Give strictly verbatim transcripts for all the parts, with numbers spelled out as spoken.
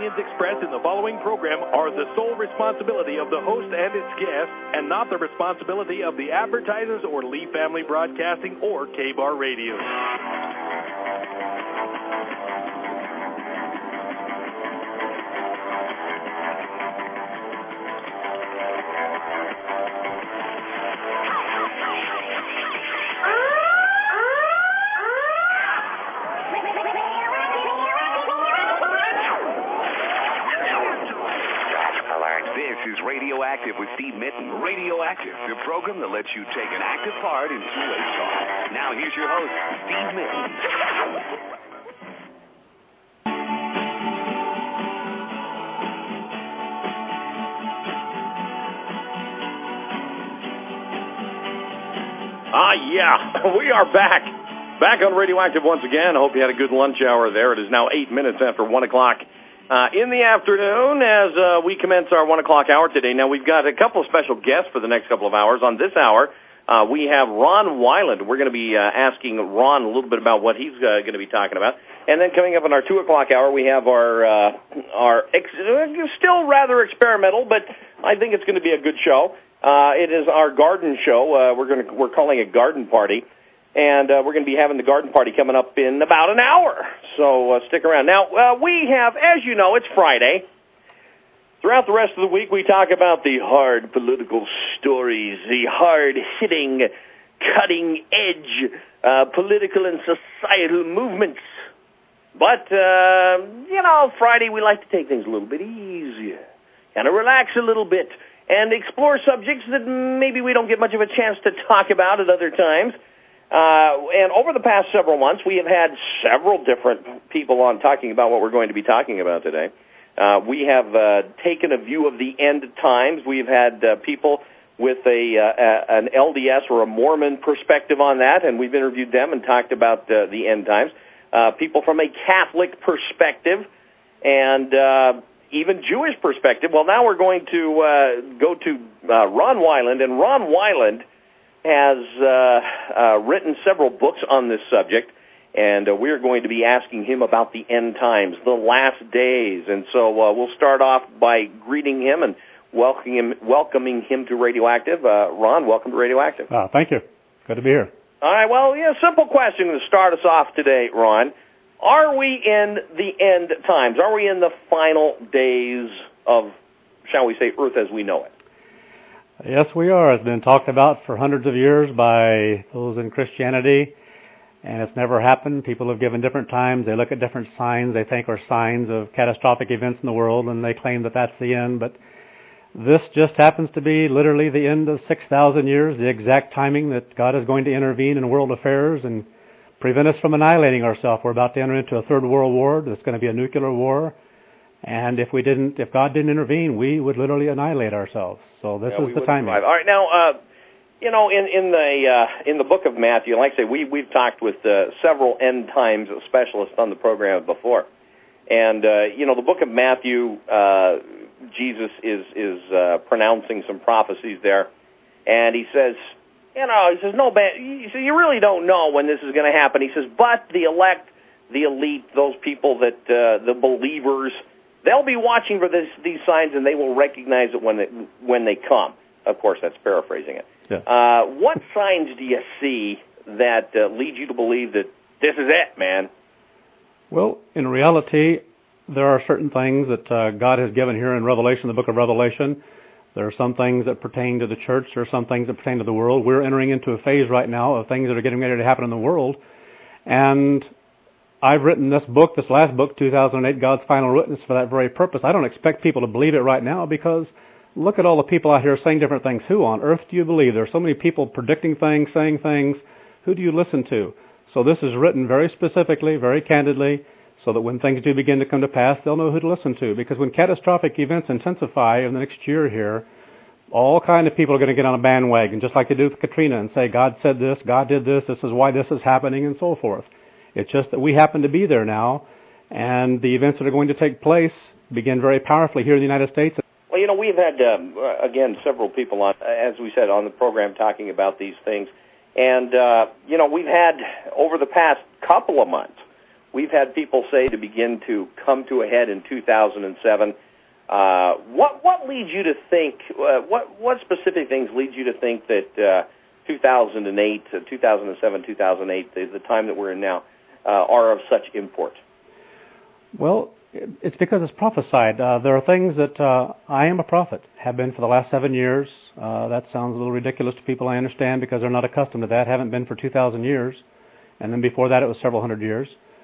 opinions expressed in the following program are the sole responsibility of the host and its guests, and not the responsibility of the advertisers or Lee Family Broadcasting or K-Bar Radio. Radioactive with Steve Mitton. Radioactive, the program that lets you take an active part in two-way talk. Now here's your host, Steve Mitton. Ah, yeah, we are back. Back on Radioactive once again. I hope you had a good lunch hour there. It is now eight minutes after one o'clock. Uh, in the afternoon, as uh, we commence our one o'clock hour today. Now, we've got a couple of special guests for the next couple of hours. On this hour, uh, we have Ron Weiland. We're going to be uh, asking Ron a little bit about what he's uh, going to be talking about. And then coming up in our two o'clock hour, we have our, uh, our ex- still rather experimental, but I think it's going to be a good show. Uh, it is our garden show. Uh, we're going to, we're calling it Garden Party. And uh, we're going to be having the garden party coming up in about an hour. So uh, stick around. Now, uh, we have, as you know, it's Friday. Throughout the rest of the week, we talk about the hard political stories, the hard-hitting, cutting-edge uh, political and societal movements. But, uh, you know, Friday we like to take things a little bit easier, kind of relax a little bit, and explore subjects that maybe we don't get much of a chance to talk about at other times. Uh, and over the past several months, we have had several different people on talking about what we're going to be talking about today. Uh, we have uh, taken a view of the end times. We've had uh, people with a, uh, an L D S or a Mormon perspective on that, and we've interviewed them and talked about uh, the end times. Uh, people from a Catholic perspective and uh, even Jewish perspective. Well, now we're going to uh, go to uh, Ron Weiland, and Ron Weiland has uh, uh, written several books on this subject, and uh, we're going to be asking him about the end times, the last days. And so uh, we'll start off by greeting him and welcoming him, welcoming him to Radioactive. Uh, Ron, welcome to Radioactive. Oh, thank you. Good to be here. All right, well, yeah, simple question to start us off today, Ron. Are we in the end times? Are we in the final days of, shall we say, Earth as we know it? Yes, we are. It's been talked about for hundreds of years by those in Christianity, and it's never happened. People have given different times. They look at different signs they think are signs of catastrophic events in the world, and they claim that that's the end. But this just happens to be literally the end of six thousand years, the exact timing that God is going to intervene in world affairs and prevent us from annihilating ourselves. We're about to enter into a third world war. There's going to be a nuclear war. And if we didn't, if God didn't intervene, we would literally annihilate ourselves. So this yeah, is the timing. All right, now, uh, you know, in in the uh, in the book of Matthew, like I say, we we've talked with uh, several end times specialists on the program before, and uh, you know, the book of Matthew, uh, Jesus is is uh, pronouncing some prophecies there, and he says, you know, he says no, he says, you really don't know when this is going to happen. He says, but the elect, the elite, those people that uh, the believers. They'll be watching for this, these signs, and they will recognize it when they, when they come. Of course, that's paraphrasing it. Yeah. Uh, what signs do you see that uh, lead you to believe that this is it, man? Well, in reality, there are certain things that uh, God has given here in Revelation, the book of Revelation. There are some things that pertain to the church. There are some things that pertain to the world. We're entering into a phase right now of things that are getting ready to happen in the world. And I've written this book, this last book, two thousand eight, God's Final Witness, for that very purpose. I don't expect people to believe it right now because look at all the people out here saying different things. Who on earth do you believe? There are so many people predicting things, saying things. Who do you listen to? So this is written very specifically, very candidly, so that when things do begin to come to pass, they'll know who to listen to. Because when catastrophic events intensify in the next year here, all kind of people are going to get on a bandwagon, just like they did with Katrina, and say, God said this, God did this, this is why this is happening, and so forth. It's just that we happen to be there now, and the events that are going to take place begin very powerfully here in the United States. Well, you know, we've had, um, again, several people, on, as we said, on the program talking about these things. And, uh, you know, we've had, over the past couple of months, we've had people say to begin to come to a head in two thousand seven. Uh, what what leads you to think? Uh, what what specific things lead you to think that uh, two thousand eight, uh, two thousand seven, two thousand eight, the, the time that we're in now, uh, are of such import? Well, it's because it's prophesied. Uh, there are things that uh, I am a prophet, have been for the last seven years. Uh, that sounds a little ridiculous to people, I understand, because they're not accustomed to that. Haven't been for two thousand years, and then before that it was several hundred years.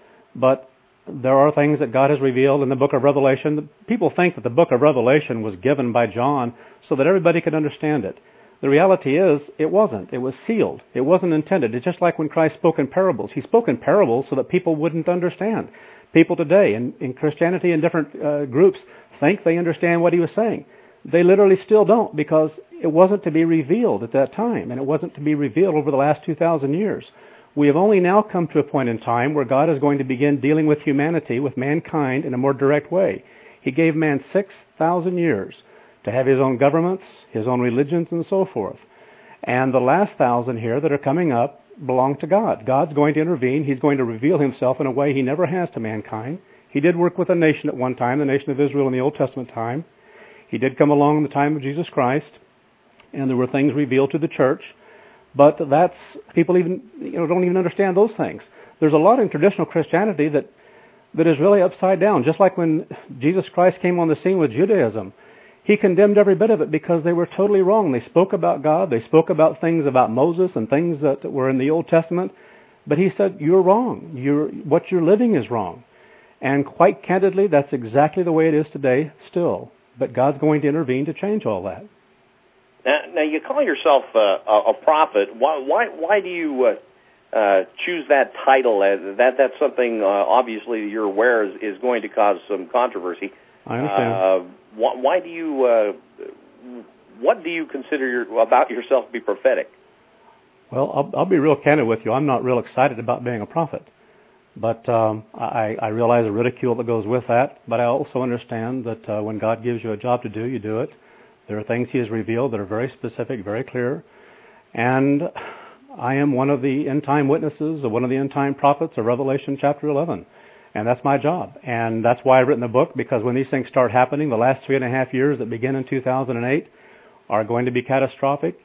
But there are things that God has revealed in the book of Revelation. People think that the book of Revelation was given by John so that everybody could understand it. The reality is, it wasn't. It was sealed. It wasn't intended. It's just like when Christ spoke in parables. He spoke in parables so that people wouldn't understand. People today in, in Christianity and different uh, groups think they understand what he was saying. They literally still don't, because it wasn't to be revealed at that time, and it wasn't to be revealed over the last two thousand years. We have only now come to a point in time where God is going to begin dealing with humanity, with mankind, in a more direct way. He gave man six thousand years to have his own governments, his own religions, and so forth. And the last thousand here that are coming up belong to God. God's going to intervene. He's going to reveal himself in a way he never has to mankind. He did work with a nation at one time, the nation of Israel in the Old Testament time. He did come along in the time of Jesus Christ, and there were things revealed to the church. But that's, people even, you know, don't even understand those things. There's a lot in traditional Christianity that, that is really upside down. Just like when Jesus Christ came on the scene with Judaism, he condemned every bit of it because they were totally wrong. They spoke about God, they spoke about things about Moses and things that were in the Old Testament, but he said, you're wrong. You're, what you're living is wrong. And quite candidly, that's exactly the way it is today still. But God's going to intervene to change all that. Now, now you call yourself uh, a, a prophet. Why, why, why do you uh, uh, choose that title? Uh, that that's something uh, obviously you're aware is, is going to cause some controversy. I understand. Uh, why, why do you? Uh, what do you consider your, about yourself to be prophetic? Well, I'll, I'll be real candid with you. I'm not real excited about being a prophet, but um, I, I realize the ridicule that goes with that. But I also understand that uh, when God gives you a job to do, you do it. There are things he has revealed that are very specific, very clear. And I am one of the end-time witnesses, or one of the end-time prophets of Revelation chapter eleven. And that's my job. And that's why I've written the book, because when these things start happening, the last three and a half years that begin in two thousand eight are going to be catastrophic.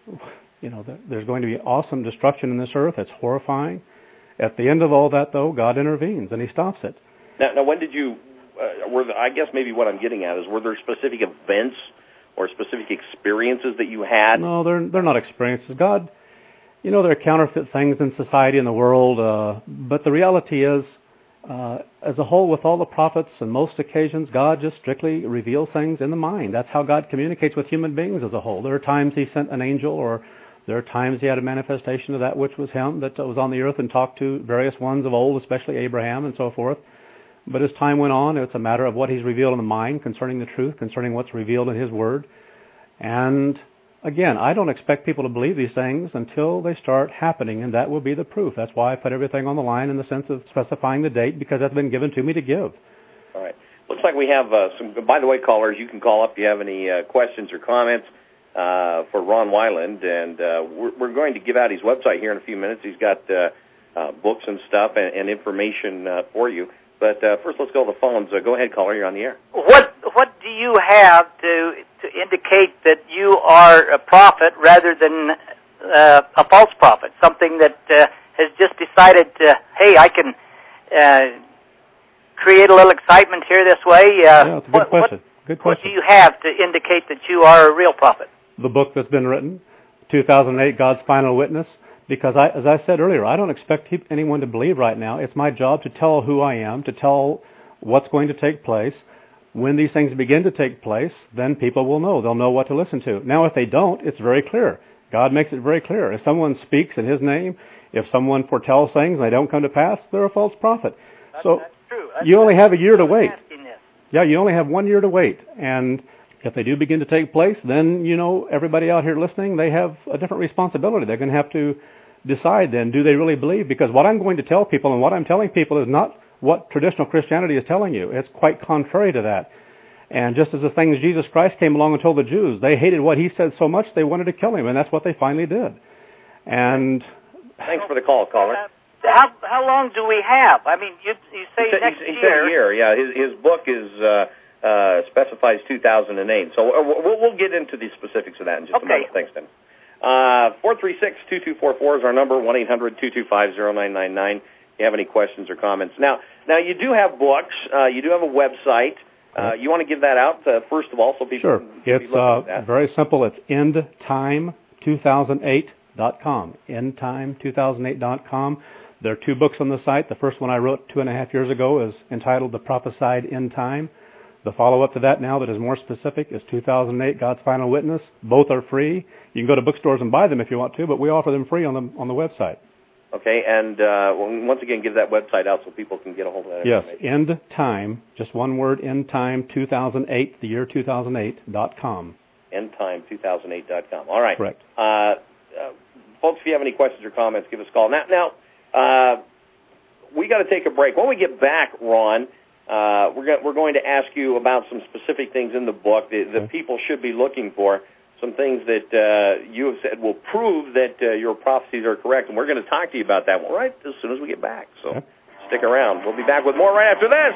You know, there's going to be awesome destruction in this earth. It's horrifying. At the end of all that, though, God intervenes and he stops it. Now, now when did you, uh, were the, I guess maybe what I'm getting at is, were there specific events or specific experiences that you had? No, they're they're not experiences. God, you know, there are counterfeit things in society and the world, uh, but the reality is, uh, as a whole, with all the prophets, on most occasions, God just strictly reveals things in the mind. That's how God communicates with human beings as a whole. There are times he sent an angel, or there are times he had a manifestation of that which was him, that was on the earth and talked to various ones of old, especially Abraham and so forth. But as time went on, it's a matter of what he's revealed in the mind concerning the truth, concerning what's revealed in his word. And again, I don't expect people to believe these things until they start happening, and that will be the proof. That's why I put everything on the line in the sense of specifying the date, because that's been given to me to give. All right. Looks like we have uh, some, by the way, callers, you can call up if you have any uh, questions or comments uh, for Ron Weiland, and uh, we're, we're going to give out his website here in a few minutes. He's got uh, uh, books and stuff and, and information uh, for you. But uh, first, let's go to the phones. Uh, go ahead, caller. You're on the air. What What do you have to to indicate that you are a prophet rather than uh, a false prophet? Something that uh, has just decided, to, hey, I can uh, create a little excitement here this way. Uh, yeah, it's a good what, question. What, good question. What do you have to indicate that you are a real prophet? The book that's been written, two thousand eight, God's Final Witness. Because, I, as I said earlier, I don't expect anyone to believe right now. It's my job to tell who I am, to tell what's going to take place. When these things begin to take place, then people will know. They'll know what to listen to. Now, if they don't, it's very clear. God makes it very clear. If someone speaks in his name, if someone foretells things and they don't come to pass, they're a false prophet. That's, so that's true. That's you only have a year to wait. This. Yeah, you only have one year to wait. And if they do begin to take place, then, you know, everybody out here listening, they have a different responsibility. They're going to have to decide then, do they really believe? Because what I'm going to tell people and what I'm telling people is not what traditional Christianity is telling you. It's quite contrary to that. And just as the things Jesus Christ came along and told the Jews, they hated what he said so much they wanted to kill him, and that's what they finally did. And thanks for the call, caller. how how long do we have? I mean, you you say he next said, he year. Said a year, yeah. His his book is uh, uh, specifies two thousand eight. So uh, we'll we'll get into the specifics of that in just okay. a moment. Thanks, Tim. Uh, four three six, two two four four is our number. One eight hundred two two five zero nine nine nine. If you have any questions or comments. Now, now you do have books. Uh, you do have a website. Uh, you want to give that out uh, first of all, so people. Sure. Can, can it's uh, very simple. It's end time two thousand eight dot com. end time two thousand eight dot com. There are two books on the site. The first one I wrote two and a half years ago is entitled "The Prophesied End Time." The follow-up to that now that is more specific is two thousand eight, God's Final Witness. Both are free. You can go to bookstores and buy them if you want to, but we offer them free on the on the website. Okay, and uh, once again, give that website out so people can get a hold of that yes, information. End Time, just one word, End Time two thousand eight, the year two thousand eight dot com. end time two thousand eight dot com. All right. Correct. Uh, uh, folks, if you have any questions or comments, give us a call. Now, now uh, we got to take a break. When we get back, Ron, uh, we're, go- we're going to ask you about some specific things in the book that, that okay. people should be looking for, some things that uh, you have said will prove that uh, your prophecies are correct, and we're going to talk to you about that one right as soon as we get back. So okay. stick around. We'll be back with more right after this.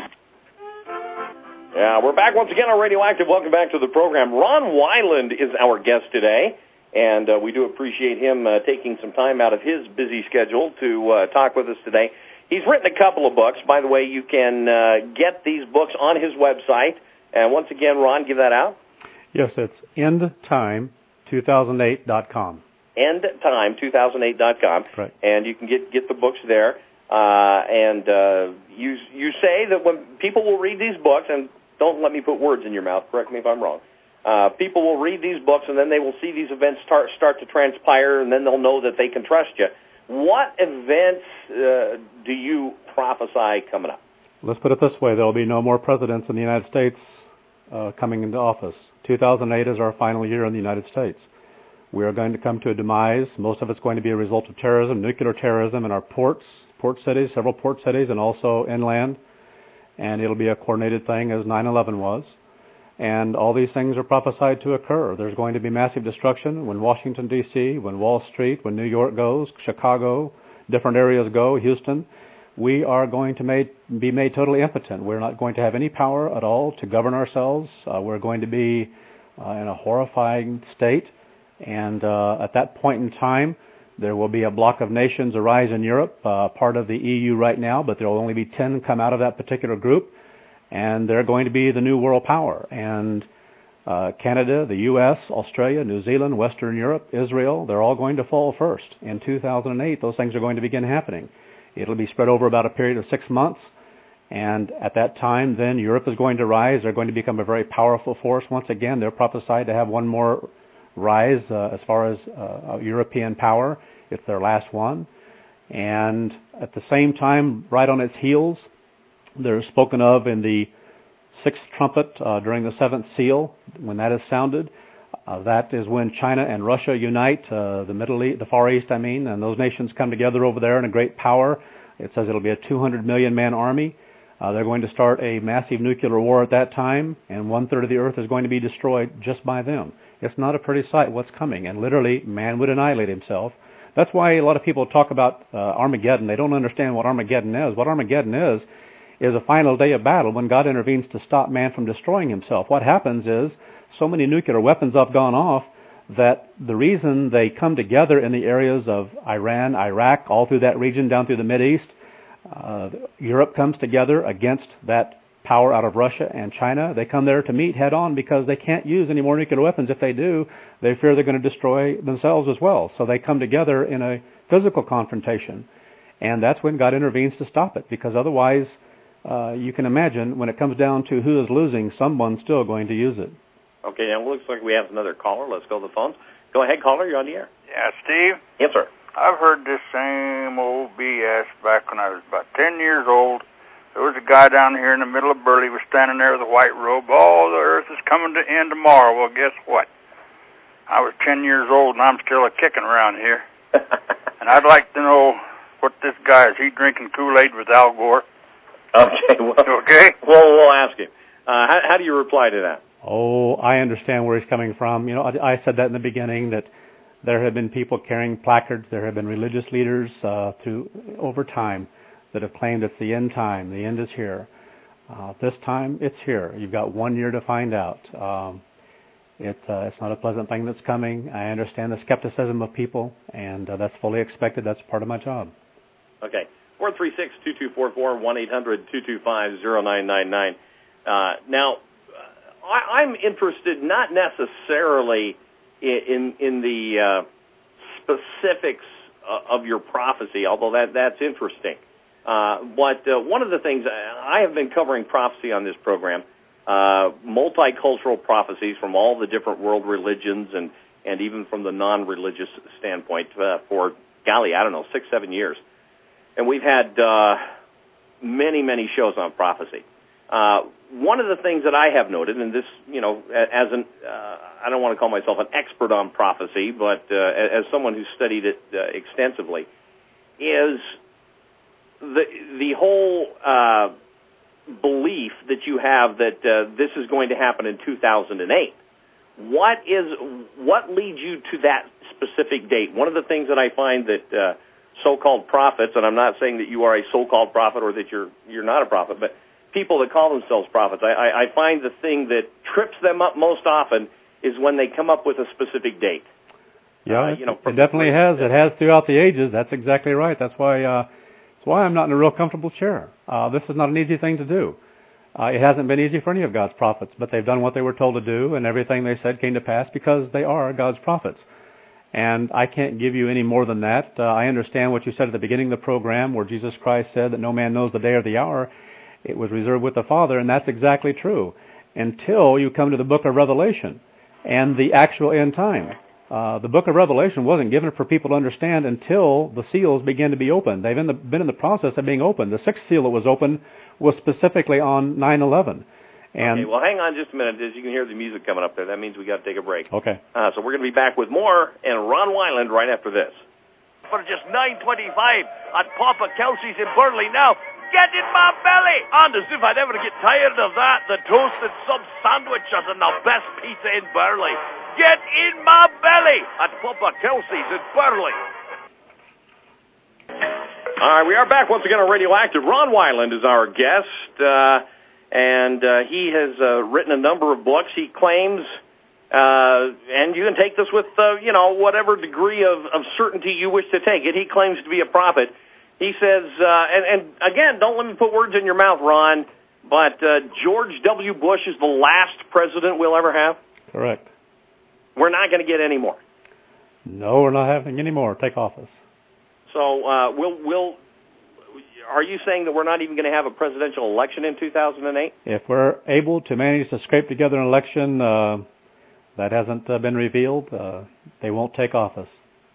Yeah, we're back once again on Radioactive. Welcome back to the program. Ron Weiland is our guest today, and uh, we do appreciate him uh, taking some time out of his busy schedule to uh, talk with us today. He's written a couple of books. By the way, you can uh, get these books on his website. And once again, Ron, give that out. Yes, it's end time two thousand eight dot com. end time two thousand eight dot com. Right. And you can get, get the books there. Uh, and uh, you you say that when people will read these books, and don't let me put words in your mouth, correct me if I'm wrong, uh, people will read these books and then they will see these events start, start to transpire, and then they'll know that they can trust you. What events uh, do you prophesy coming up? Let's put it this way. There will be no more presidents in the United States uh, coming into office. two thousand eight is our final year in the United States. We are going to come to a demise. Most of it's going to be a result of terrorism, nuclear terrorism in our ports, port cities, several port cities, and also inland. And it'll be a coordinated thing as nine eleven was. And all these things are prophesied to occur. There's going to be massive destruction when Washington, D C, when Wall Street, when New York goes, Chicago, different areas go, Houston. We are going to made, be made totally impotent. We're not going to have any power at all to govern ourselves. Uh, we're going to be uh, in a horrifying state. And uh, at that point in time, there will be a block of nations arise in Europe, uh, part of the E U right now, but there will only be ten come out of that particular group. And they're going to be the new world power. And uh, Canada, the U S, Australia, New Zealand, Western Europe, Israel, they're all going to fall first. In two thousand eight, those things are going to begin happening. It'll be spread over about a period of six months. And at that time, then Europe is going to rise. They're going to become a very powerful force. Once again, they're prophesied to have one more rise uh, as far as uh, European power. It's their last one. And at the same time, right on its heels, they're spoken of in the sixth trumpet uh, during the seventh seal, when that is sounded. Uh, that is when China and Russia unite, uh, the Middle East, the Far East, I mean, and those nations come together over there in a great power. It says it'll be a two hundred million man army. Uh, they're going to start a massive nuclear war at that time, and one-third of the earth is going to be destroyed just by them. It's not a pretty sight what's coming, and literally man would annihilate himself. That's why a lot of people talk about uh, Armageddon. They don't understand what Armageddon is. What Armageddon is, is a final day of battle when God intervenes to stop man from destroying himself. What happens is so many nuclear weapons have gone off that the reason they come together in the areas of Iran, Iraq, all through that region down through the Mideast, uh, Europe comes together against that power out of Russia and China. They come there to meet head on because they can't use any more nuclear weapons. If they do, they fear they're going to destroy themselves as well. So they come together in a physical confrontation. And that's when God intervenes to stop it, because otherwise uh, you can imagine when it comes down to who is losing, someone's still going to use it. Okay, now it looks like we have another caller. Let's go to the phones. Go ahead, caller. You're on the air. Yeah, Steve? Yes, sir. I've heard this same old B S back when I was about ten years old. There was a guy down here in the middle of Burley was standing there with a white robe. Oh, the earth is coming to end tomorrow. Well, guess what? I was ten years old, and I'm still a kicking around here. And I'd like to know what this guy is. He drinking Kool-Aid with Al Gore? Okay. Well, okay. Well, we'll ask him. Uh, how, how do you reply to that? Oh, I understand where he's coming from. You know, I, I said that in the beginning, that There have been people carrying placards. There have been religious leaders uh, through over time that have claimed it's the end time. The end is here. Uh, this time, it's here. You've got one year to find out. Um, it, uh, it's not a pleasant thing that's coming. I understand the skepticism of people, and uh, that's fully expected. That's part of my job. Okay. four three six, two two four four, one eight hundred, two two five, zero nine nine nine. Uh, now, I, I'm interested not necessarily in in the uh, specifics uh, of your prophecy, although that that's interesting. Uh, but uh, one of the things, I have been covering prophecy on this program, uh, multicultural prophecies from all the different world religions and, and even from the non-religious standpoint uh, for, golly, I don't know, six, seven years. And we've had uh, many, many shows on prophecy. Uh, one of the things that I have noted, and this, you know, as an, uh, I don't want to call myself an expert on prophecy, but uh, as someone who studied it uh, extensively, is the the whole uh, belief that you have that uh, this is going to happen in two thousand eight. What is what leads you to that specific date? One of the things that I find that uh, so-called prophets, and I'm not saying that you are a so-called prophet or that you're you're not a prophet, but people that call themselves prophets, I, I, I find the thing that trips them up most often is when they come up with a specific date. Yeah, uh, you know, it definitely has. It has throughout the ages. That's exactly right. That's why uh, that's why I'm not in a real comfortable chair. Uh, this is not an easy thing to do. Uh, it hasn't been easy for any of God's prophets, but they've done what they were told to do, and everything they said came to pass because they are God's prophets. And I can't give you any more than that. Uh, I understand what you said at the beginning of the program where Jesus Christ said that no man knows the day or the hour. It was reserved with the Father, and that's exactly true until you come to the book of Revelation and the actual end time. Uh, the book of Revelation wasn't given for people to understand until the seals began to be opened. They've in the, been in the process of being opened. The sixth seal that was opened was specifically on nine eleven. And okay, well, hang on just a minute. As you can hear the music coming up there, that means we got to take a break. Okay. Uh, so we're going to be back with more and Ron Weiland right after this. For just nine twenty-five at Papa Kelsey's in Burley now. Get in my belly! And as if I'd ever get tired of that, the toasted sub sandwiches and the best pizza in Burley. Get in my belly at Papa Kelsey's in Burley. All right, we are back once again on Radioactive. Ron Weiland is our guest, uh, and uh, he has uh, written a number of books. He claims, uh, and you can take this with, uh, you know, whatever degree of, of certainty you wish to take it. He claims to be a prophet. He says, uh, and, and again, don't let me put words in your mouth, Ron, but uh, George W. Bush is the last president we'll ever have? Correct. We're not going to get any more. No, we're not having any more. Take office. So, uh, we'll, we'll, are you saying that we're not even going to have a presidential election in two thousand eight? If we're able to manage to scrape together an election uh, that hasn't uh, been revealed, uh, they won't take office.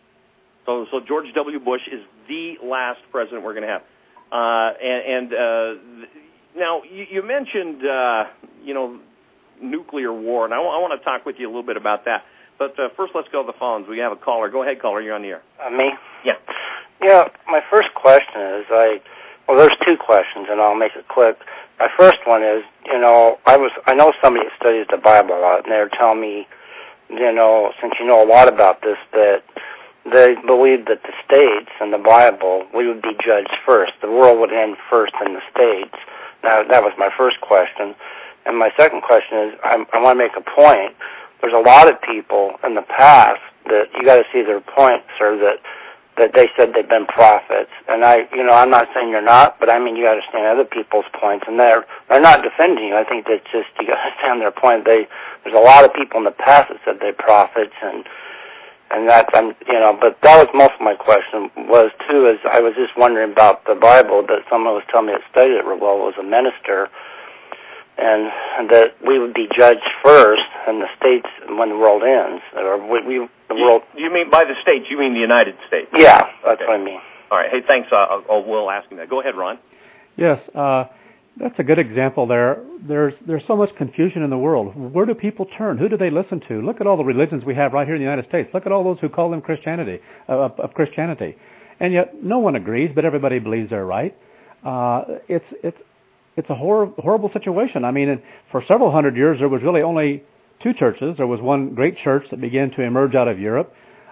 So, so George W. Bush is the last president we're going to have. Uh, and, and uh, now, you, you mentioned, uh, you know, nuclear war, and I, w- I want to talk with you a little bit about that. But uh, first, let's go to the phones. We have a caller. Go ahead, caller. You're on the air. Uh, me? Yeah. Yeah, my first question is, I, well, there's two questions, and I'll make it quick. My first one is, you know, I was, I know somebody that studies the Bible a lot, and they were telling me, you know, since you know a lot about this, that they believe that the states and the Bible, we would be judged first. The world would end first in the states. Now, that was my first question. And my second question is, I, I want to make a point. There's a lot of people in the past that you got to see their point, sir, that that they said they've been prophets. And I, you know, I'm not saying you're not, but I mean you got to understand other people's points, and they're they're not defending you. I think that's just you got to understand their point. They there's a lot of people in the past that said they're prophets, and. And that's, I'm, you know, but that was most of my question was, too, is I was just wondering about the Bible that someone was telling me that studied it real well was a minister, and, and that we would be judged first in the states when the world ends. Or we, we the you, world. You mean by the states, you mean the United States? Yeah, that's okay. what I mean. All right. Hey, thanks. Uh, I'll, we'll ask him that. Go ahead, Ron. Yes, uh, that's a good example there. There's there's so much confusion in the world. Where do people turn? Who do they listen to? Look at all the religions we have right here in the United States. Look at all those who call them Christianity, uh, of Christianity. And yet no one agrees, but everybody believes they're right. Uh, it's it's it's a hor- horrible situation. I mean, for several hundred years there was really only two churches. There was one great church that began to emerge out of Europe.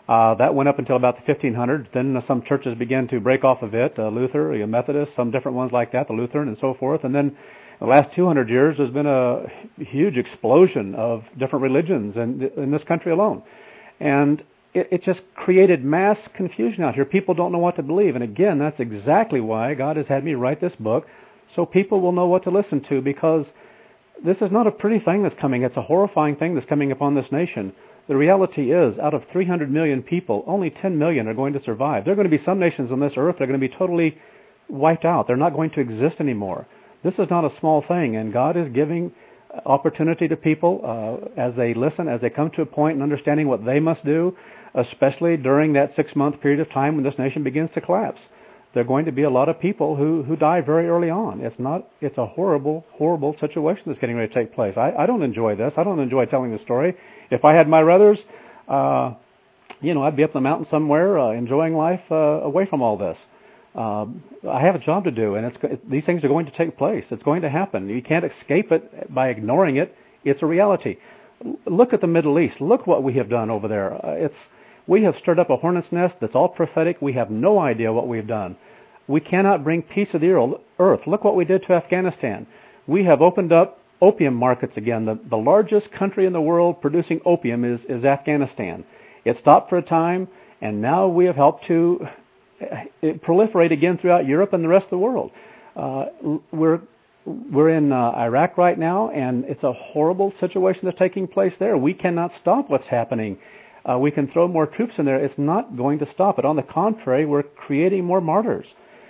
Uh, that went up until about the fifteen hundreds. Then uh, some churches began to break off of it, uh, Luther, uh, Methodist, some different ones like that, the Lutheran and so forth. And then the last two hundred years, there's been a huge explosion of different religions in, in this country alone. And it, it just created mass confusion out here. People don't know what to believe. And again, that's exactly why God has had me write this book, so people will know what to listen to, because this is not a pretty thing that's coming. It's a horrifying thing that's coming upon this nation. The reality is, out of three hundred million people, only ten million are going to survive. There are going to be some nations on this earth that are going to be totally wiped out. They're not going to exist anymore. This is not a small thing, and God is giving opportunity to people uh, as they listen, as they come to a point in understanding what they must do, especially during that six-month period of time when this nation begins to collapse. There are going to be a lot of people who, who die very early on. It's not. It's a horrible, horrible situation that's getting ready to take place. I, I don't enjoy this. I don't enjoy telling the story. If I had my ruthers, uh, you know, I'd be up in the mountain somewhere uh, enjoying life uh, away from all this. Uh, I have a job to do, and it's, it, these things are going to take place. It's going to happen. You can't escape it by ignoring it. It's a reality. Look at the Middle East. Look what we have done over there. Uh, it's We have stirred up a hornet's nest that's all prophetic. We have no idea what we've done. We cannot bring peace to the earth. Look what we did to Afghanistan. We have opened up opium markets again. The, the largest country in the world producing opium is, is Afghanistan. It stopped for a time, and now we have helped to proliferate again throughout Europe and the rest of the world. Uh, we're We're in uh, Iraq right now, and it's a horrible situation that's taking place there. We cannot stop what's happening. Uh, we can throw more troops in there. It's not going to stop it. On the contrary, we're creating more martyrs.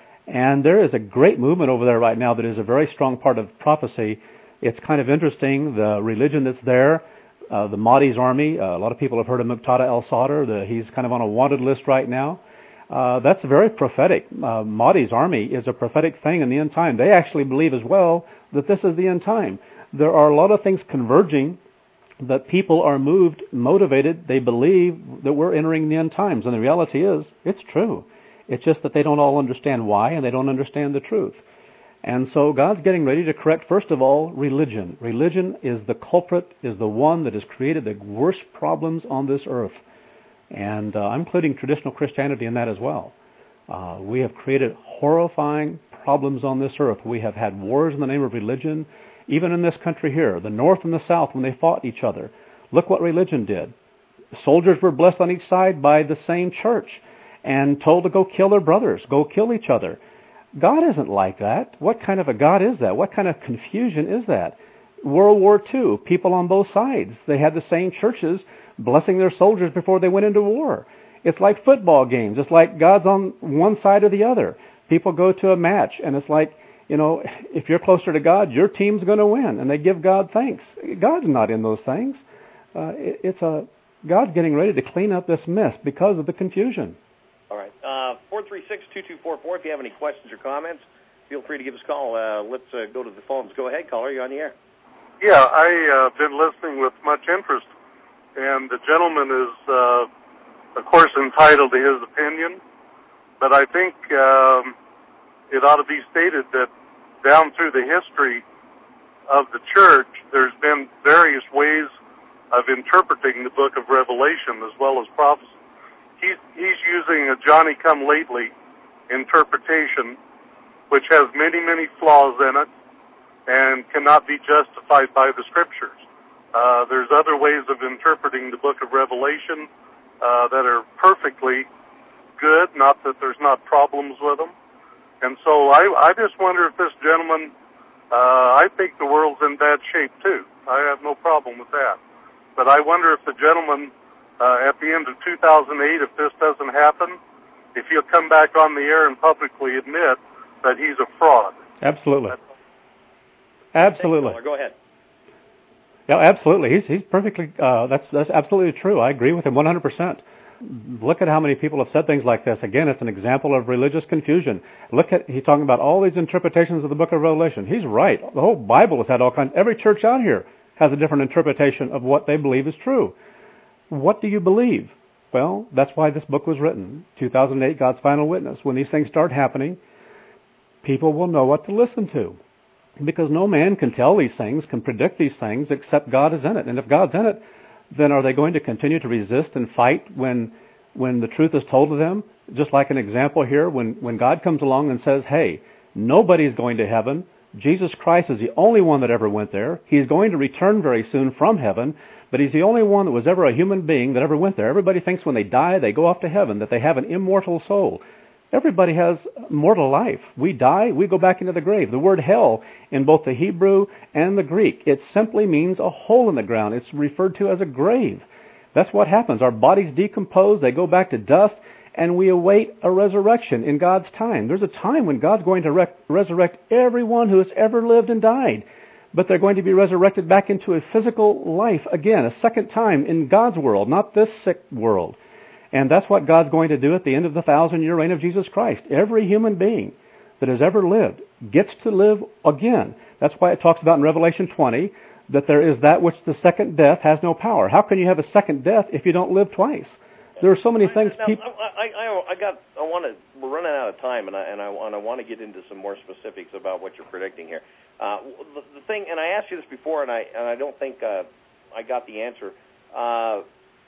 And there is a great movement over there right now that is a very strong part of prophecy. It's kind of interesting, the religion that's there, uh, the Mahdi's army. Uh, a lot of people have heard of Muqtada al-Sadr. The, he's kind of on a wanted list right now. Uh, that's very prophetic. Uh, Mahdi's army is a prophetic thing in the end time. They actually believe as well that this is the end time. There are a lot of things converging, that people are moved, motivated. They believe that we're entering the end times. And the reality is, it's true. It's just that they don't all understand why, and they don't understand the truth. And so God's getting ready to correct, first of all, religion. Religion is the culprit, is the one that has created the worst problems on this earth. And uh, I'm including traditional Christianity in that as well. Uh, we have created horrifying problems on this earth. We have had wars in the name of religion, even in this country here, the North and the South, when they fought each other. Look what religion did. Soldiers were blessed on each side by the same church and told to go kill their brothers, go kill each other. God isn't like that. What kind of a God is that? What kind of confusion is that? World War Two, people on both sides, they had the same churches blessing their soldiers before they went into war. It's like football games. It's like God's on one side or the other. People go to a match, and it's like, you know, if you're closer to God, your team's going to win, and they give God thanks. God's not in those things. Uh, it, it's a God's getting ready to clean up this mess because of the confusion. All right. Uh, four three six, two two four four. If you have any questions or comments, feel free to give us a call. Uh, let's uh, go to the phones. Go ahead, caller. You're on the air. Yeah, I've uh, been listening with much interest, and the gentleman is, uh, of course, entitled to his opinion, but I think um, it ought to be stated that down through the history of the church, there's been various ways of interpreting the book of Revelation as well as prophecy. He's, he's using a Johnny-come-lately interpretation, which has many, many flaws in it and cannot be justified by the Scriptures. Uh, there's other ways of interpreting the book of Revelation uh, that are perfectly good, not that there's not problems with them. And so I, I just wonder if this gentleman, uh, I think the world's in bad shape too. I have no problem with that. But I wonder if the gentleman, uh, at the end of two thousand eight, if this doesn't happen, if he'll come back on the air and publicly admit that he's a fraud. Absolutely. That's Absolutely. Go ahead. Yeah, absolutely. He's he's perfectly. Uh, that's that's absolutely true. I agree with him one hundred percent. Look at how many people have said things like this. Again, it's an example of religious confusion. Look at he's talking about all these interpretations of the book of Revelation. He's right. The whole Bible has had all kinds. Every church out here has a different interpretation of what they believe is true. What do you believe? Well, that's why this book was written. two thousand eight, God's Final Witness. When these things start happening, people will know what to listen to. Because no man can tell these things, can predict these things, except God is in it. And if God's in it, then are they going to continue to resist and fight when when the truth is told to them, just like an example here, when, when God comes along and says, hey, nobody's going to heaven. Jesus Christ is the only one that ever went there. He's going to return very soon from heaven, but he's the only one that was ever a human being that ever went there. Everybody thinks when they die, they go off to heaven, that they have an immortal soul. Everybody has mortal life. We die, we go back into the grave. The word hell in both the Hebrew and the Greek, it simply means a hole in the ground. It's referred to as a grave. That's what happens. Our bodies decompose, they go back to dust, and we await a resurrection in God's time. There's a time when God's going to re- resurrect everyone who has ever lived and died. But they're going to be resurrected back into a physical life again, a second time in God's world, not this sick world. And that's what God's going to do at the end of the thousand-year reign of Jesus Christ. Every human being that has ever lived gets to live again. That's why it talks about in Revelation twenty that there is that which the second death has no power. How can you have a second death if you don't live twice? There are so many things now, people... I, I, I got. I want to. We're running out of time, and I and I, and I want to get into some more specifics about what you're predicting here. Uh, the, the thing, and I asked you this before, and I and I don't think uh, I got the answer. Uh,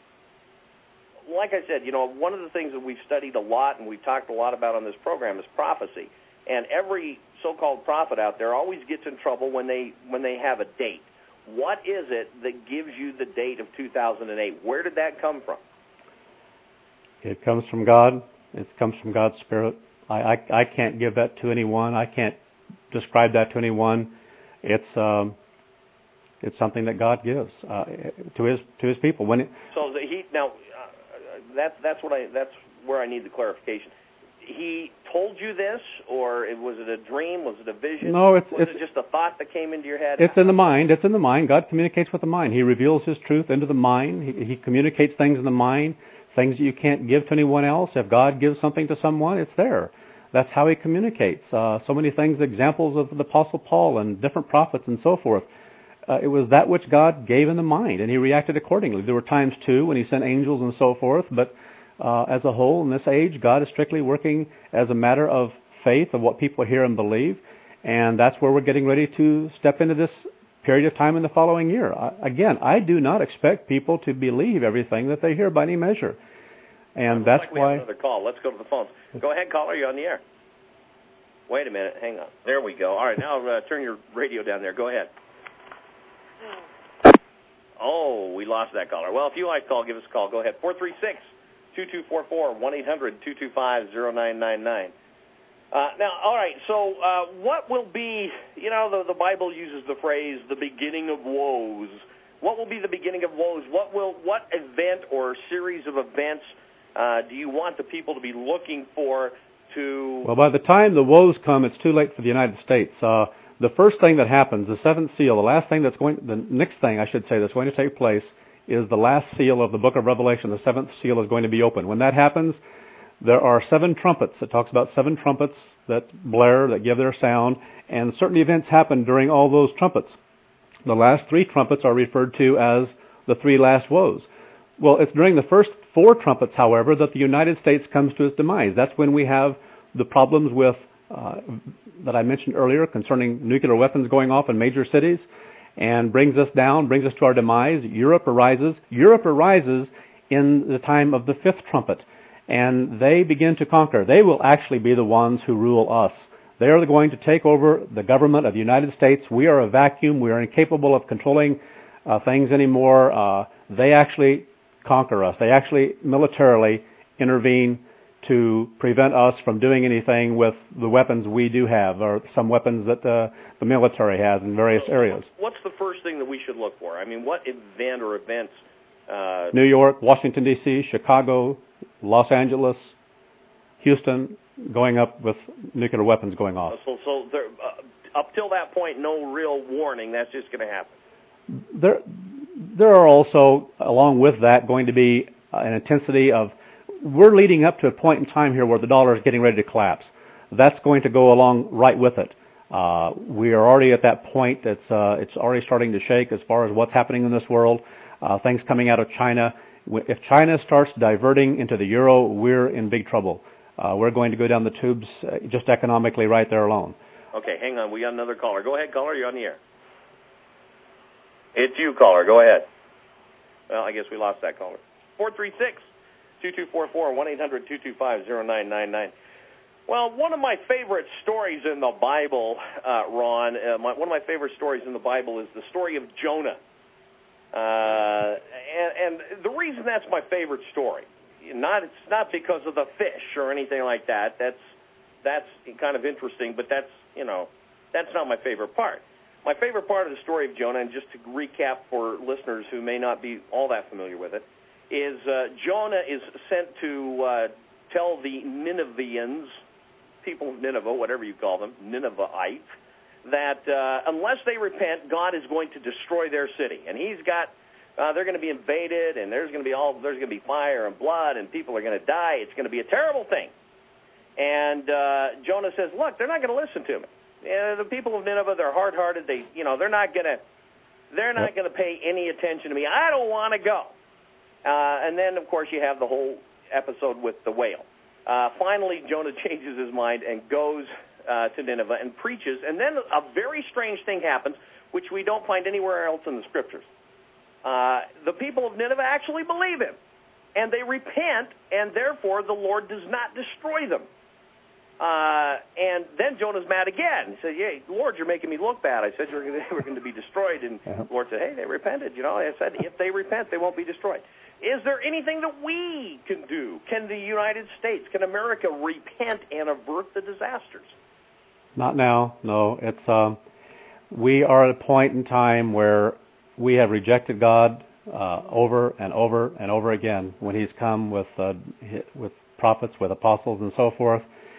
like I said, you know, one of the things that we've studied a lot and we've talked a lot about on this program is prophecy. And every so-called prophet out there always gets in trouble when they when they have a date. What is it that gives you the date of two thousand eight? Where did that come from? It comes from God. It comes from God's Spirit. I, I, I can't give that to anyone. I can't describe that to anyone. It's um, it's something that God gives uh, to his to his people. When it, so the, he now uh, that's that's what I that's where I need the clarification. He told you this, or it, was it a dream? Was it a vision? No, it's was it's it just a thought that came into your head? It's in the mind. It's in the mind. God communicates with the mind. He reveals His truth into the mind. He, he communicates things in the mind, things that you can't give to anyone else. If God gives something to someone, it's there. That's how He communicates. Uh, so many things, examples of the Apostle Paul and different prophets and so forth. Uh, it was that which God gave in the mind, and He reacted accordingly. There were times, too, when He sent angels and so forth, but uh, as a whole, in this age, God is strictly working as a matter of faith, of what people hear and believe, and that's where we're getting ready to step into this period of time in the following year. I, again, I do not expect people to believe everything that they hear by any measure, and that's like we why... have another call. Let's go to the phones. Go ahead, caller. You're on the air. Wait a minute. Hang on. There we go. All right, now uh, turn your radio down there. Go ahead. Oh, we lost that caller. Well, if you like to call, give us a call. Go ahead. four three six, two two four four, one eight hundred, two two five, zero nine nine nine. Uh, now, all right, so uh, what will be, you know, the, the Bible uses the phrase, the beginning of woes. What will be the beginning of woes? What will, what event or series of events uh, do you want the people to be looking for to... Well, by the time the woes come, it's too late for the United States. Uh, the first thing that happens, the seventh seal, the last thing that's going, the next thing, I should say, that's going to take place is the last seal of the book of Revelation. The seventh seal is going to be opened. When that happens, there are seven trumpets. It talks about seven trumpets that blare, that give their sound, and certain events happen during all those trumpets. The last three trumpets are referred to as the three last woes. Well, it's during the first four trumpets, however, that the United States comes to its demise. That's when we have the problems with uh, that I mentioned earlier concerning nuclear weapons going off in major cities, and brings us down, brings us to our demise. Europe arises. Europe arises in the time of the fifth trumpet, and they begin to conquer. They will actually be the ones who rule us. They are going to take over the government of the United States. We are a vacuum. We are incapable of controlling uh, things anymore. Uh, they actually conquer us. They actually militarily intervene to prevent us from doing anything with the weapons we do have, or some weapons that uh, the military has in various areas. What's the first thing that we should look for? I mean, what event or events? Uh, New York, Washington, D C, Chicago, Los Angeles, Houston, going up with nuclear weapons going off. So, so there, uh, up till that point, no real warning. That's just going to happen. There, there are also, along with that, going to be an intensity of. We're leading up to a point in time here where the dollar is getting ready to collapse. That's going to go along right with it. Uh, we are already at that point. It's uh, it's already starting to shake as far as what's happening in this world. Uh, things coming out of China. If China starts diverting into the euro, we're in big trouble. Uh, we're going to go down the tubes uh, just economically right there alone. Okay, hang on. We got another caller. Go ahead, caller. You're on the air. It's you, caller. Go ahead. Well, I guess we lost that caller. four three six, two two four four, one eight hundred two two five zero nine nine nine. Well, one of my favorite stories in the Bible, uh, Ron, uh, my, one of my favorite stories in the Bible is the story of Jonah. Uh, and, and the reason that's my favorite story, not it's not because of the fish or anything like that. That's that's kind of interesting, but that's you know that's not my favorite part. My favorite part of the story of Jonah, and just to recap for listeners who may not be all that familiar with it, is uh, Jonah is sent to uh, tell the Ninevians, people of Nineveh, whatever you call them, Ninevites, that uh, unless they repent, God is going to destroy their city. And he's got, uh, they're going to be invaded, and there's going to be all, there's going to be fire and blood, and people are going to die. It's going to be a terrible thing. And uh, Jonah says, look, they're not going to listen to me. Uh, the people of Nineveh, they're hard-hearted. They, you know, they're not going to, they're not going to pay any attention to me. I don't want to go. Uh, and then, of course, you have the whole episode with the whale. Uh, finally, Jonah changes his mind and goes uh, to Nineveh and preaches. And then a very strange thing happens, which we don't find anywhere else in the Scriptures. Uh, the people of Nineveh actually believe him, and they repent, and therefore the Lord does not destroy them. Uh, and then Jonah's mad again. He said, yeah, Lord, you're making me look bad. I said you were going to, they were going to be destroyed. And uh-huh. the Lord said, hey, they repented. You know, I said, if they repent, they won't be destroyed. Is there anything that we can do? Can the United States, can America repent and avert the disasters? Not now, no. It's um, we are at a point in time where we have rejected God uh, over and over and over again when He's come with uh, with prophets, with apostles, and so forth.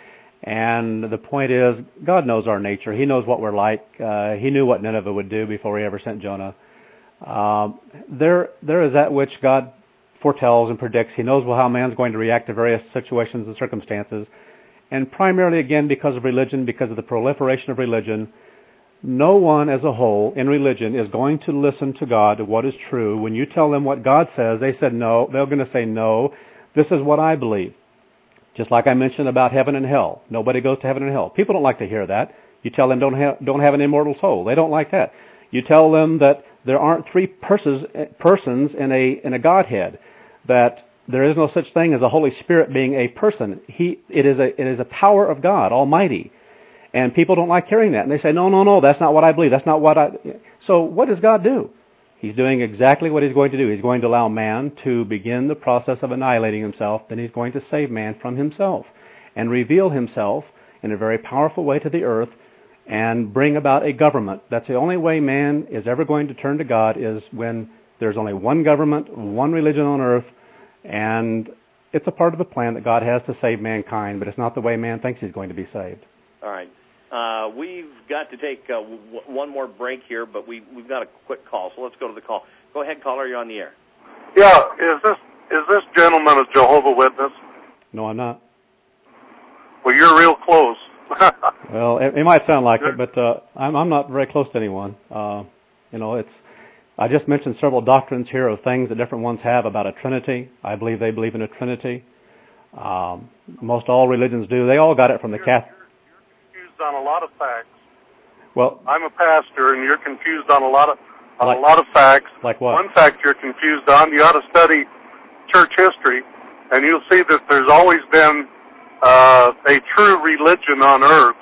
And the point is, God knows our nature. He knows what we're like. Uh, he knew what Nineveh would do before He ever sent Jonah. Um, there, there is that which God foretells and predicts. He knows how man's going to react to various situations and circumstances. And primarily, again, because of religion, because of the proliferation of religion, no one as a whole in religion is going to listen to God, to what is true. When you tell them what God says, they said no. They're going to say, no, this is what I believe. Just like I mentioned about heaven and hell. Nobody goes to heaven and hell. People don't like to hear that. You tell them don't have, don't have an immortal soul. They don't like that. You tell them that there aren't three persons, persons in a in a Godhead, that there is no such thing as the Holy Spirit being a person. He it is a it is a power of God Almighty, and people don't like hearing that. And they say, no, no, no, that's not what I believe. That's not what I. So what does God do? He's doing exactly what He's going to do. He's going to allow man to begin the process of annihilating himself. Then He's going to save man from himself and reveal Himself in a very powerful way to the earth and bring about a government. That's the only way man is ever going to turn to God, is when there's only one government, one religion on earth, and it's a part of the plan that God has to save mankind, but it's not the way man thinks he's going to be saved. All right. Uh, we've got to take uh, w- one more break here, but we, we've got a quick call, so let's go to the call. Go ahead, caller, you're on the air. Yeah, is this is this gentleman a Jehovah's Witness? No, I'm not. Well, you're real close. Well, it, it might sound like it, but uh, I'm, I'm not very close to anyone. Uh, you know, it's. I just mentioned several doctrines here of things that different ones have about a Trinity. I believe they believe in a Trinity. Um, most all religions do. They all got it from the Catholic. On a lot of facts. Well, I'm a pastor, and you're confused on a lot of on like, a lot of facts. Like what? One fact you're confused on, you ought to study church history, and you'll see that there's always been uh, a true religion on earth.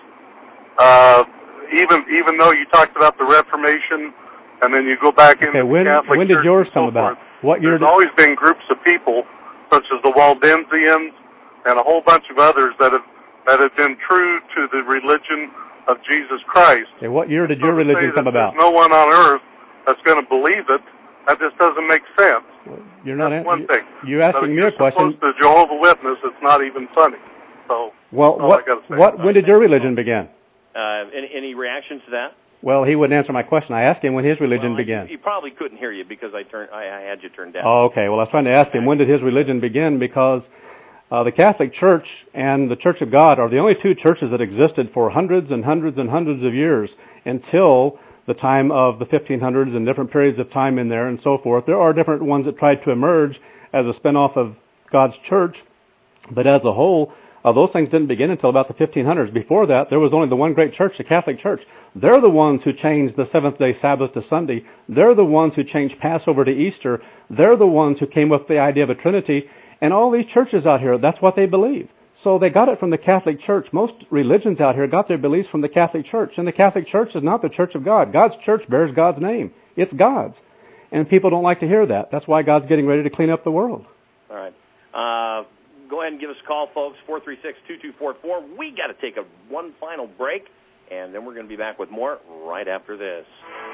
Uh, even even though you talked about the Reformation, and then you go back into okay, when, the Catholic when did Church yours and come so about? forth, What year? There's Did... always been groups of people, such as the Waldensians and a whole bunch of others that have that have been true to the religion of Jesus Christ. Okay, what year did so your religion come about? There's no one on earth that's going to believe it. That just doesn't make sense. Well, you're not that's an, one you, thing. You asking so me a question? Supposed to Jehovah's Witness, it's not even funny. So well, what? What? When did your religion begin? Uh, any, any reactions to that? Well, he wouldn't answer my question. I asked him when his religion well, began. He probably couldn't hear you because I turned. I, I had you turned down. Oh, okay. Well, I was trying to ask him when did his religion begin, because uh, the Catholic Church and the Church of God are the only two churches that existed for hundreds and hundreds and hundreds of years until the time of the fifteen hundreds and different periods of time in there and so forth. There are different ones that tried to emerge as a spinoff of God's church, but as a whole, uh, those things didn't begin until about the fifteen hundreds. Before that, there was only the one great church, the Catholic Church. They're the ones who changed the seventh-day Sabbath to Sunday. They're the ones who changed Passover to Easter. They're the ones who came up with the idea of a Trinity. And all these churches out here, that's what they believe. So they got it from the Catholic Church. Most religions out here got their beliefs from the Catholic Church. And the Catholic Church is not the Church of God. God's church bears God's name. It's God's. And people don't like to hear that. That's why God's getting ready to clean up the world. All right. Uh, go ahead and give us a call, folks, four three six, two two four four. We got to take a one final break, and then we're going to be back with more right after this.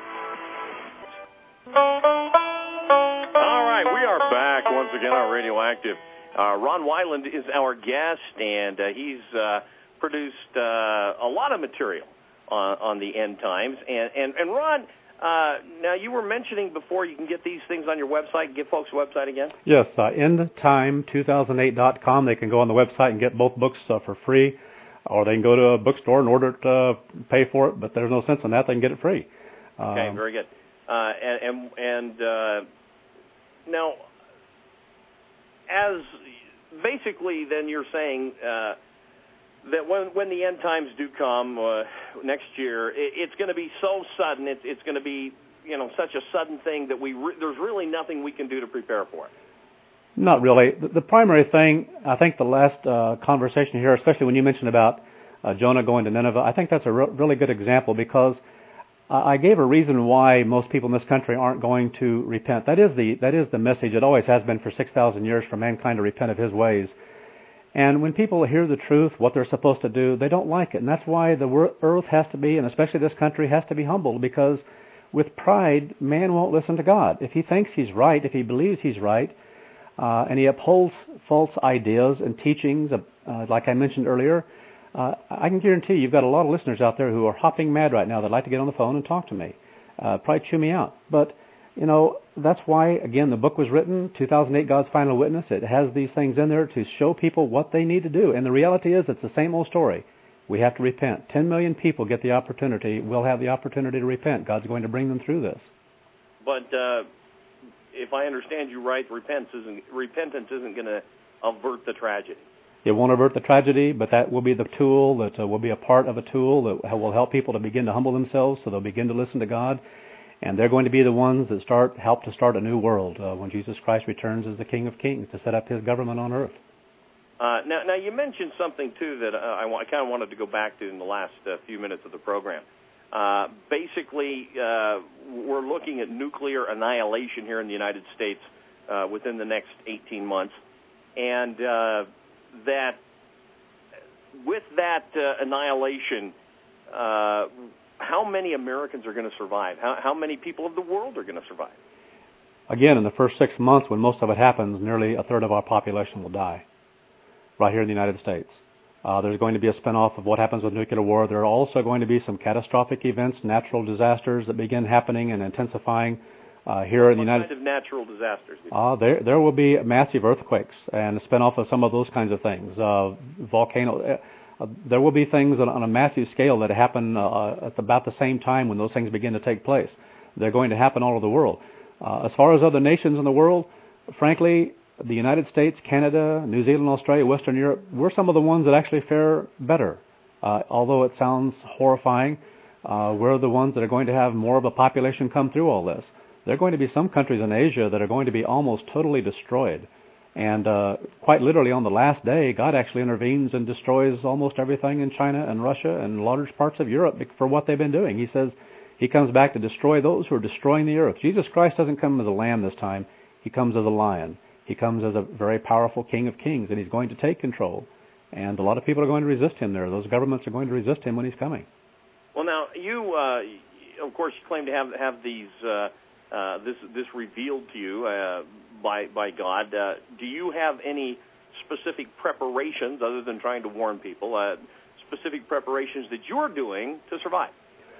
All right, we are back once again on Radioactive. Uh, Ron Weiland is our guest, and uh, he's uh, produced uh, a lot of material on, on the end times. And, and, and Ron, uh, now you were mentioning before you can get these things on your website. Give folks the website again. Yes, uh, end time two thousand eight dot com. They can go on the website and get both books uh, for free, or they can go to a bookstore and order it, uh, pay for it, but there's no sense in that. They can get it free. Um, okay, very good. Uh, and and, and uh, now, as basically, then you're saying uh, that when when the end times do come uh, next year, it, it's going to be so sudden. It's it's going to be you know such a sudden thing that we re- there's really nothing we can do to prepare for it. Not really. The, the primary thing, I think, the last uh, conversation here, especially when you mentioned about uh, Jonah going to Nineveh, I think that's a re- really good example because I gave a reason why most people in this country aren't going to repent. That is the that is the message. It always has been for six thousand years for mankind to repent of his ways. And when people hear the truth, what they're supposed to do, they don't like it. And that's why the earth has to be, and especially this country, has to be humbled, because with pride, man won't listen to God. If he thinks he's right, if he believes he's right, uh, and he upholds false ideas and teachings, uh, like I mentioned earlier, Uh, I can guarantee you've got a lot of listeners out there who are hopping mad right now that'd like to get on the phone and talk to me. Uh, probably chew me out. But, you know, that's why, again, the book was written, two thousand eight, God's Final Witness. It has these things in there to show people what they need to do. And the reality is it's the same old story. We have to repent. Ten million people get the opportunity, will have the opportunity to repent. God's going to bring them through this. But uh, if I understand you right, repentance isn't, repentance isn't going to avert the tragedy. It won't avert the tragedy, but that will be the tool that uh, will be a part of a tool that will help people to begin to humble themselves, so they'll begin to listen to God, and they're going to be the ones that start help to start a new world uh, when Jesus Christ returns as the King of Kings to set up His government on earth. Uh, now, now you mentioned something too that uh, I, I kind of wanted to go back to in the last uh, few minutes of the program. Uh, basically, uh, we're looking at nuclear annihilation here in the United States uh, within the next eighteen months, and uh, that with that uh, annihilation, uh, how many Americans are going to survive? How, how many people of the world are going to survive? Again, in the first six months, when most of it happens, nearly a third of our population will die right here in the United States. Uh, there's going to be a spinoff of what happens with nuclear war. There are also going to be some catastrophic events, natural disasters that begin happening and intensifying Uh, here in the United States. What kind of natural disasters? Uh, there, there will be massive earthquakes and a spin-off of some of those kinds of things. Uh, volcano. Uh, there will be things on, on a massive scale that happen uh, at about the same time when those things begin to take place. They're going to happen all over the world. Uh, as far as other nations in the world, frankly, the United States, Canada, New Zealand, Australia, Western Europe, we're some of the ones that actually fare better. Uh, although it sounds horrifying, uh, we're the ones that are going to have more of a population come through all this. There are going to be some countries in Asia that are going to be almost totally destroyed. And uh, quite literally on the last day, God actually intervenes and destroys almost everything in China and Russia and large parts of Europe for what they've been doing. He says He comes back to destroy those who are destroying the earth. Jesus Christ doesn't come as a lamb this time. He comes as a lion. He comes as a very powerful King of Kings, and He's going to take control. And a lot of people are going to resist Him there. Those governments are going to resist Him when He's coming. Well, now, you, uh, of course, you claim to have, have these... Uh Uh, this this revealed to you uh, by by God. Uh, do you have any specific preparations, other than trying to warn people, uh, specific preparations that you're doing to survive?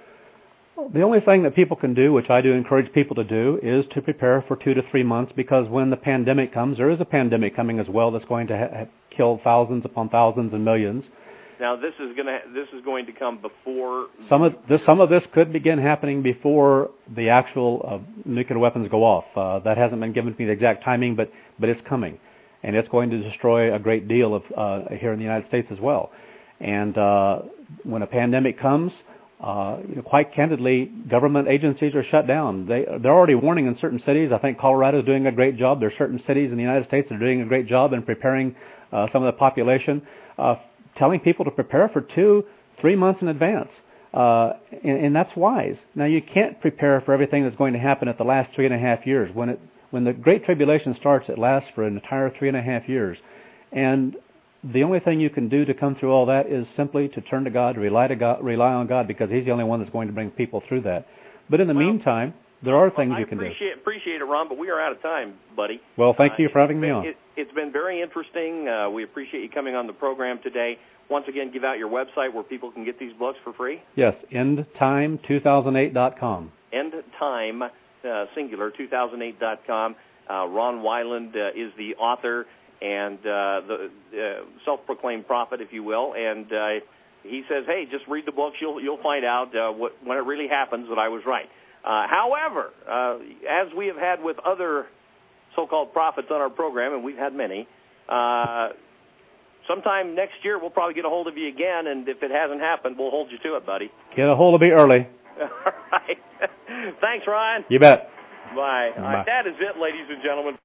Well, the only thing that people can do, which I do encourage people to do, is to prepare for two to three months, because when the pandemic comes, there is a pandemic coming as well that's going to ha- kill thousands upon thousands and millions. Now, this is going to this is going to come before some of this. Some of this could begin happening before the actual uh, nuclear weapons go off. Uh, that hasn't been given to me the exact timing, but but it's coming, and it's going to destroy a great deal of uh, here in the United States as well. And uh, when a pandemic comes, Uh, you know, quite candidly, government agencies are shut down. They, they're already warning in certain cities. I think Colorado is doing a great job. There are certain cities in the United States that are doing a great job in preparing uh, some of the population, uh, telling people to prepare for two, three months in advance. Uh, and, and that's wise. Now, you can't prepare for everything that's going to happen at the last three and a half years. When it, when the Great Tribulation starts, it lasts for an entire three and a half years. And the only thing you can do to come through all that is simply to turn to God, rely to God, rely on God, because He's the only one that's going to bring people through that. But in the well, meantime, there are things well, you can appreciate, do. Appreciate it, Ron, but we are out of time, buddy. Well, thank you uh, for having been, me on. It, it's been very interesting. Uh, we appreciate you coming on the program today. Once again, give out your website where people can get these books for free. Yes, end time two thousand eight dot com. Endtime, uh, singular, two thousand eight dot com. Uh, Ron Weiland uh, is the author and uh, the uh, self-proclaimed prophet, if you will, and uh, he says, hey, just read the books, you'll you'll find out uh, what, when it really happens that I was right. Uh, however, uh, as we have had with other so-called prophets on our program, and we've had many, uh, sometime next year we'll probably get a hold of you again, and if it hasn't happened, we'll hold you to it, buddy. Get a hold of me early. All right. Thanks, Ryan. You bet. Bye. Bye. All right, that is it, ladies and gentlemen.